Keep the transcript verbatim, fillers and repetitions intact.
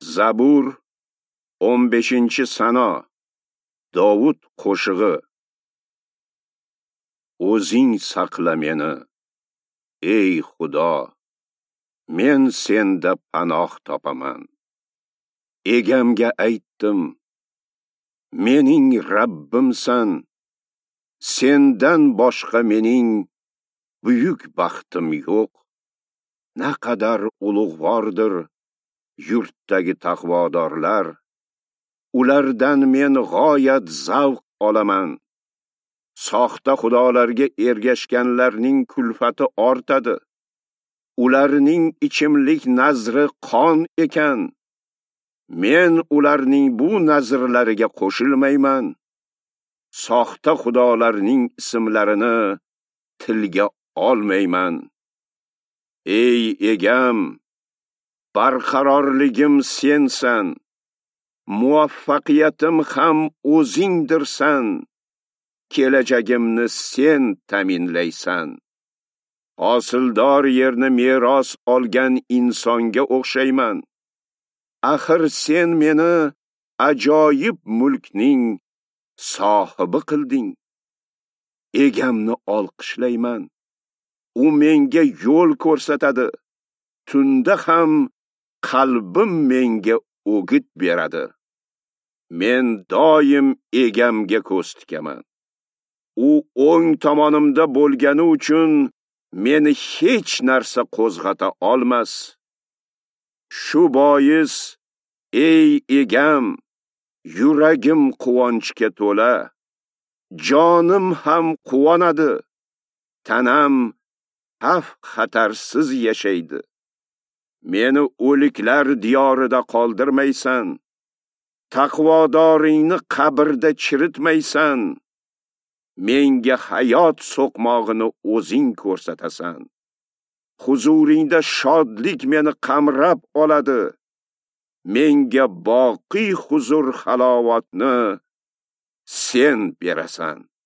Zabur o'n beshinchi Sano. Dovud qo'shig'i. O'zing saqla meni, ey Xudo, men senda panoh topaman. Egamga aytdim, mening Rabbimsan, sendan boshqa mening buyuk baxtim yo'q. Naqadar ulug'vordir yurtdagi taqvodorlar, ulardan men g'oyat zavq olaman. Soxta xudolarga ergashganlarning kulfati ortadi. Ularning ichimlik nazri qon ekan. Men ularning bu nazrlariga qo'shilmayman. Soxta xudolarning ismlarini tilga olmayman. Ey egam, barqarorligim sensan. Muvaffaqiyatim ham o'zingdirsan. Kelajagimni sen ta'minlaysan. Hosildor yerni meros olgan insonga o'xshayman. Axir sen meni ajoyib mulkning sohibi qilding. Egamni olqishlayman. U menga yo'l ko'rsatadi. Tunda ham qalbim menga o'git beradi. Men doim egamga ko'z tikaman. U o'ng tomonimda bo'lgani uchun meni hech narsa qo'zg'ata olmas. Shu bois, ey egam, yuragim quvonchga to'la, jonim ham quvonadi, tanam xavf xatarsiz yashaydi. Meni o'liklar diyorida qoldirmaysan, taqvodoringni qabrda chiritmaysan. Menga hayot so'qmog'ini o'zing ko'rsatasan. Huzuringda shodlik meni qamrab oladi. Menga boqiy huzur halovatni sen berasan.